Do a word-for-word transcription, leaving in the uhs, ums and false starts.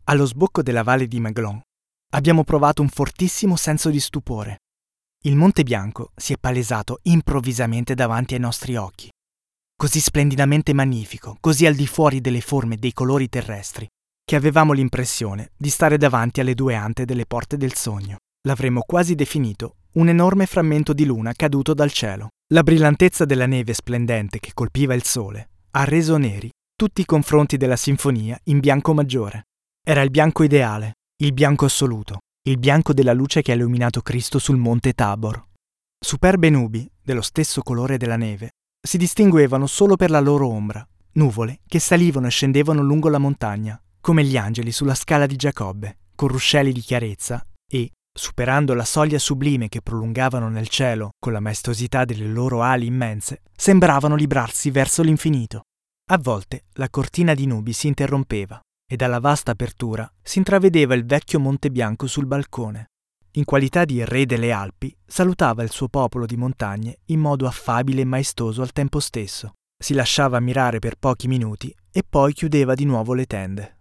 Allo sbocco della valle di Maglone abbiamo provato un fortissimo senso di stupore. Il Monte Bianco si è palesato improvvisamente davanti ai nostri occhi. Così splendidamente magnifico, così al di fuori delle forme e dei colori terrestri, che avevamo l'impressione di stare davanti alle due ante delle porte del sogno. L'avremmo quasi definito un enorme frammento di luna caduto dal cielo. La brillantezza della neve splendente che colpiva il sole ha reso neri tutti i confronti della sinfonia in bianco maggiore. Era il bianco ideale, il bianco assoluto, il bianco della luce che ha illuminato Cristo sul monte Tabor. Superbe nubi, dello stesso colore della neve, si distinguevano solo per la loro ombra, nuvole che salivano e scendevano lungo la montagna, come gli angeli sulla scala di Giacobbe, con ruscelli di chiarezza e, superando la soglia sublime che prolungavano nel cielo con la maestosità delle loro ali immense, sembravano librarsi verso l'infinito. A volte la cortina di nubi si interrompeva e dalla vasta apertura si intravedeva il vecchio Monte Bianco sul balcone. In qualità di re delle Alpi, salutava il suo popolo di montagne in modo affabile e maestoso al tempo stesso. Si lasciava ammirare per pochi minuti e poi chiudeva di nuovo le tende.